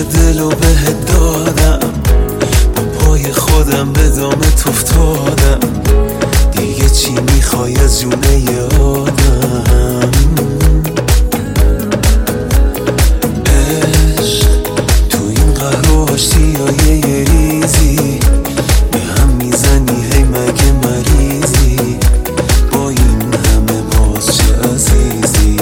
دلو بهت دادم، با پای خودم به دامت افتادم، دیگه چی میخوای از جونه آدم؟ عشق تو این قهر و آشتیای یه ریزی به هم میزنی، هی مگه مریضی؟ با این همه باز چه عزیزی؟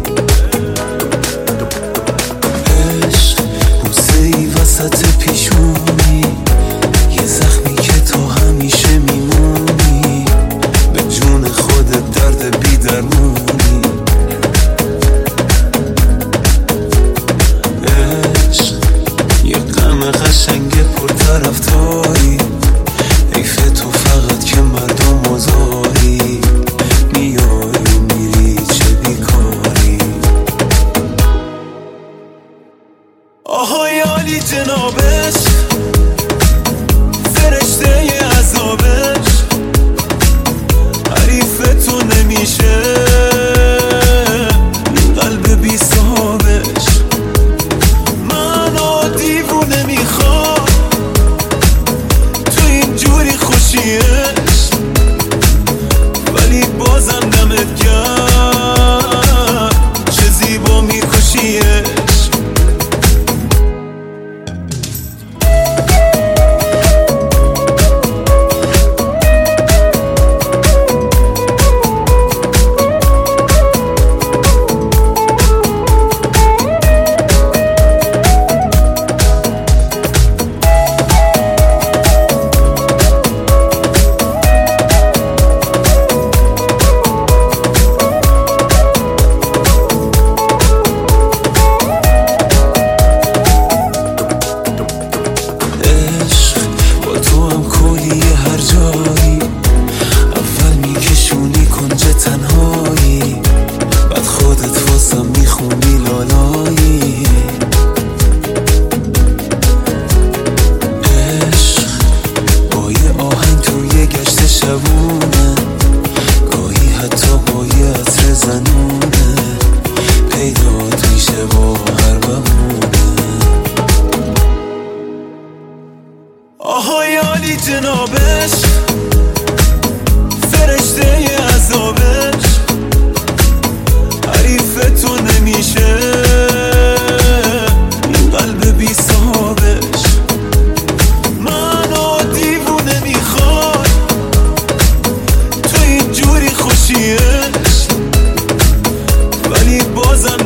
عشق بوسه ای وسط پیشونی، یه زخمی که تو همیشه میمونی، به جون خودت درد بی درمونی. عشق یه غم قشنگ پرطرفداری، حیف تو فقط که مردم آزاری، میای و میری چه بیکاری. آهای عالی جنابش، فرشته ی عذابش، حریف تو نمیشه این قلب بی صاحبش. منو دیوونه میخواد تو اینجوری خوشیش، ولی بازم دمت گرم چه زیبا میکشیش. تنهایی بعد خودت واسم میخونی لالایی. عشق با یه آهنگ توی گشت شبونه، گاهی حتی با یه عطر زنونه، پیدات میشه با هر بهونه. آهای عالی جنابش، فرشته ی عذابش، حریف تو نمیشه این قلب بی صاحبش. منو دیوونه میخواد تو اینجوری خوشیش، ولی بازم